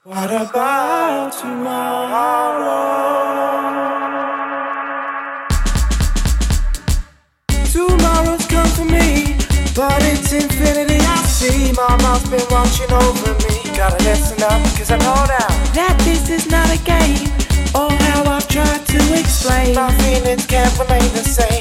What about tomorrow? Tomorrow's come for me, but it's infinity I see. Mama's been watching over me. Gotta listen up, cause I know now that this is not a game. Oh, how I've tried to explain, my feelings can't remain the same.